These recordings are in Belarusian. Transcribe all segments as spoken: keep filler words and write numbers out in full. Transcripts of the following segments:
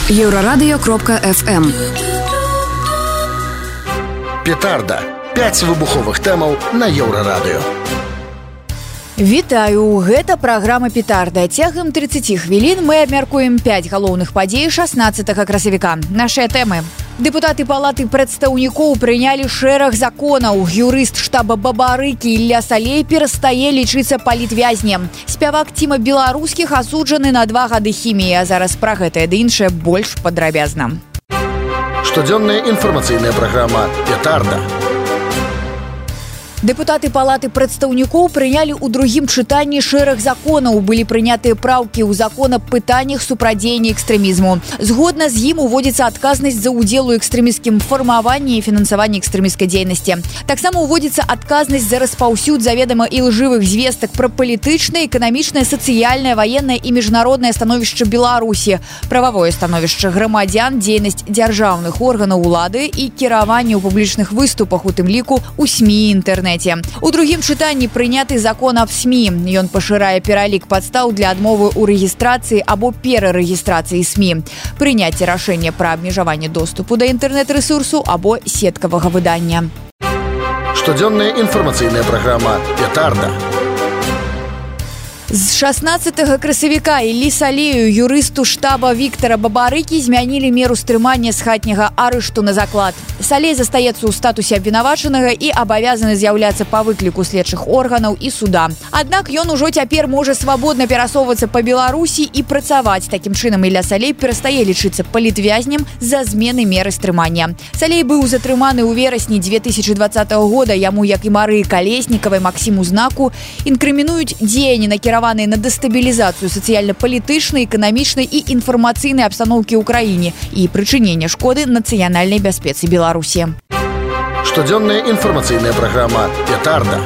Еврорадио кропка эф эм. Петарда. пяць выбуховых тэмаў на Еўрарадыё. Вітаю, гэта праграма «Петарда». Цягам тридцать хвілін мы абмяркуем пяць галоўных падзей шаснаццатага красавіка. Нашыя тэмы. Дэпутаты палаты прадстаўнікоў прынялі шэраг законаў. Юрыст штаба Бабарыкі Ілля Салей перастае лічыцца палітвязнем. Спявак Тіма Беларускіх асуджаны на два гады хіміі. А зараз пра гэтае ды іншае больш падрабязна. Штодзённая інфармацыйная праграма «Петарда». Дэпутаты палаты прадстаўнікоў прынялі ў другім чытанні шэраг законаў. Былі прынятыя праўкі ў закон аб пытаннях супрадзеяння экстрэмізму. Згодна з ім уводзіцца адказнасць за ўдзел у экстрэміскім фармаванні і фінансаванні экстрэміскай дзейнасці. Таксама уводзіцца адказнасць за распаўсюд заведама ілжывых звестак пра палітычнае, эканамічнае, сацыяльнае, ваеннае і міжнароднае становішча Беларусі, прававое становішча грамадзян, дзейнасць дзяржаўных органаў улады і кіраванне ў публічных выступах, у тым ліку ў СМІ і інтэрнэце. У другім чытанні прыняты закон аб СМІ. Ён пашырае пералік падстаў для адмовы ў рэгістрацыі або перарэгістрацыі СМІ, прыняцце рашэння пра абмежаванне доступу да інтэрнэт-рэсурсу або сеткавага выдання. Штодзённая інфармацыйная праграма «Петарда». З шаснаццатага красавіка Іллі Салею, юрысту штаба Віктара Бабарыкі, змянілі меру стрымання з хатняга арышту на заклад. Салей застаецца ў статусе абвінавачанага і абавязаны з'яўляцца па выкліку следчых органаў і суда. Аднак ён ужо цяпер можа свабодна перасоўвацца па Беларусі і працаваць. Такім чынам Ілля Салей перастае лічыцца палітвязнем з-за змены меры стрымання. Салей быў затрыманы ў верасні дзве тысячы дваццатага года. Яму, як і Марыі Калеснікавай, Максіму Знаку, інкрымінуюць дзеянні накіраваныя на дэстабілізацыю сацыяльна-палітычнай, эканамічнай і інфармацыйнай абстаноўкі ў краіне і прычынення шкоды нацыянальнай бяспецы Беларусі. Штодзённая інфармацыйная праграма «Петарда».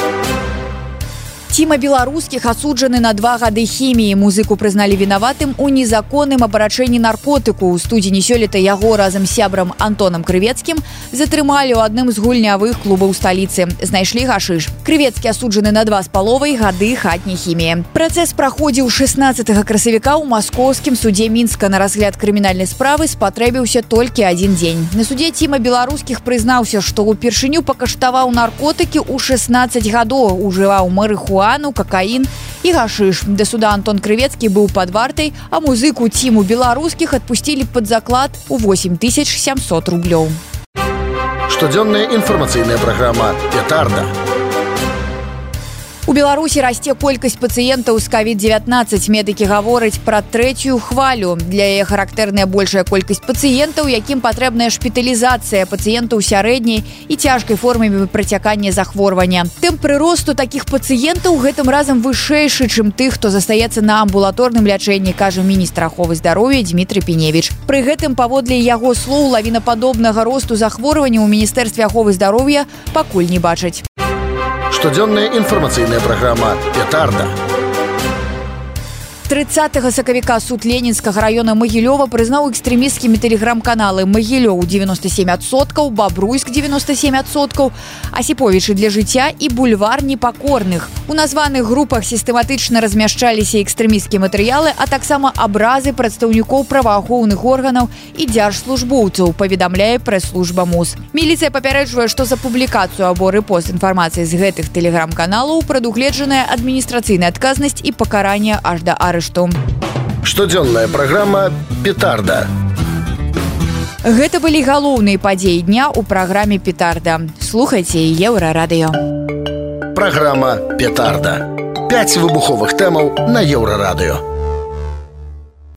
Тіма Беларускіх асуджаны на два гады хіміі. Музыку прызналі вінаватым у незаконным абарачэнні наркотыку. У студзені сёлета яго разам з сябрам Антонам Крывецкім затрымалі ў адным з гульнявых клубаў сталіцы. Знайшлі гашыш. Крывецкі асуджаны на два з паловай гады хатняй хіміі. Працэс праходзіў шаснаццатага красавіка ў маскоўскім судзе Мінска. На разгляд крымінальнай справы спатрэбіўся толькі адзін дзень. На судзе Тіма Беларускіх прызнаўся, што ўпершыню пакаштаваў наркотыкі ў шаснаццаць гадоў, ужываў марыхуану, кокаін і гашыш. Да суда Антон Крывецкі быў пад вартай, а музыку Тіму Беларускіх адпусцілі пад заклад у восемь тысяч сямсот рублёў. Штодзённая інфармацыйная праграма «Петарда». У Беларусі расце колькасць пацыентаў з ковід дзевятнаццаць. Медыкі гавораць пра трэцюю хвалю. Для яе характэрная большая колькасць пацыентаў, якім патрэбная шпіталізацыя, пацыентаў сярэдняй і цяжкай формамі працякання захворвання. Тэмп прыросту такіх пацыентаў гэтым разам вышэйшы, чым тых, хто застаецца на амбулаторным лячэнні, кажа міністр аховы здароўя Дмітрый Пеневіч. Пры гэтым, паводле яго слоў, лавінападобнага росту захворвання ў міністэрстве аховы здароўя пакуль не бачаць. Штодзённая інфармацыйная праграма «Петарда». трыццатага сакавіка суд Ленінскага раёна Магілёва прызнаў экстрэмісцкімі тэлеграм-каналы Магілёў дзевяносто семь адсоткаў, Бабруйск дзевяносто семь адсоткаў, Асіповічы для жыцця і бульвар непакорных. У названых групах сістэматычна размяшчаліся экстрэмісцкія матэрыялы, а таксама абразы прадстаўнікоў праваахоўных органаў і дзяржслужбоўцаў, паведамляе прэс-служба МУЗ. Міліцыя папярэджвае, што за публікацыю або рэпост інфармацыі з гэтых тэлеграм-каналаў прадугледжаная адміністрацыйная адказнасць і пакаранне аж да арышту. Штодзённая праграма «Петарда». Гэта былі галоўныя падзеі дня ў праграме «Петарда». Слухайце Еўрарадыё. Праграма «Петарда». пяць выбуховых тэмаў на Еўрарадыё.